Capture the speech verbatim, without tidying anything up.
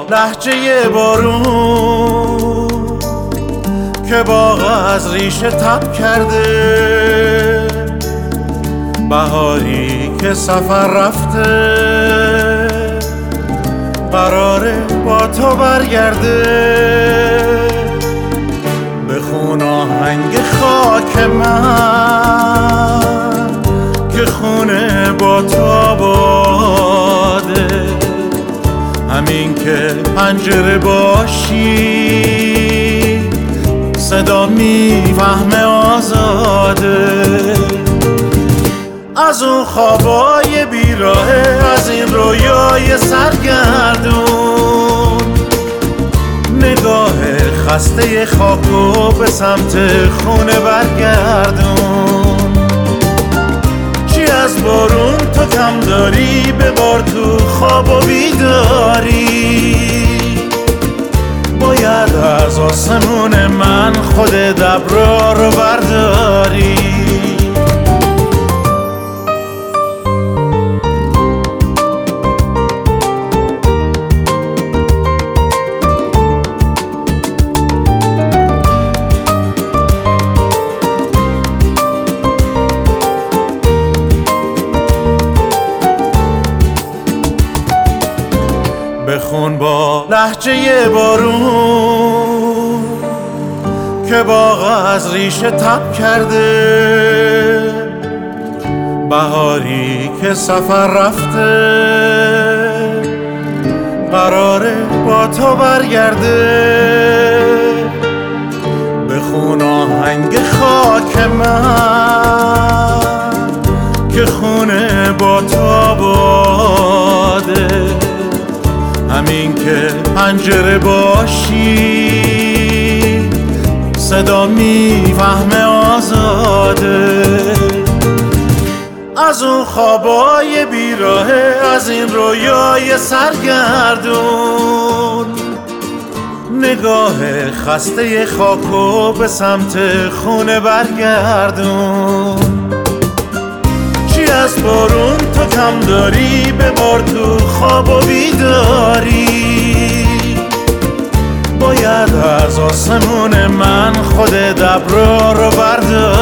لهجه بارون که باغ از ریشه تب کرده، بهاری که سفر رفته قراره با تو برگرده. بخون آهنگ خاک من که خونه با تو آباده، همین که پنجره باشی صدا میفهمه آزاده. از اون خوابای بیراهه، از این رویای سرگردون، نگاه خسته خاکو به سمت خونه برگردون. چی از بارون تو کم داری؟ ببار تو خواب و بیداری. باید از آسمون من خود دبرا رو برداری. بخون با لهجه بارون که باغ از ریشه تب کرده، بهاری که سفر رفته قراره با تو برگرده. بخون آهنگ خاک من که خونه با تو آباده، همین که پنجره باشی صدا میفهمه آزاده. از اون خوابای بیراهه، از این رویای سرگردون، نگاه خسته خاکو به سمت خونه برگردون. چی از بارون تو کم داری؟ ببار تو خواب و بیداری. باید از آسمون من خود دبرا رو برداری.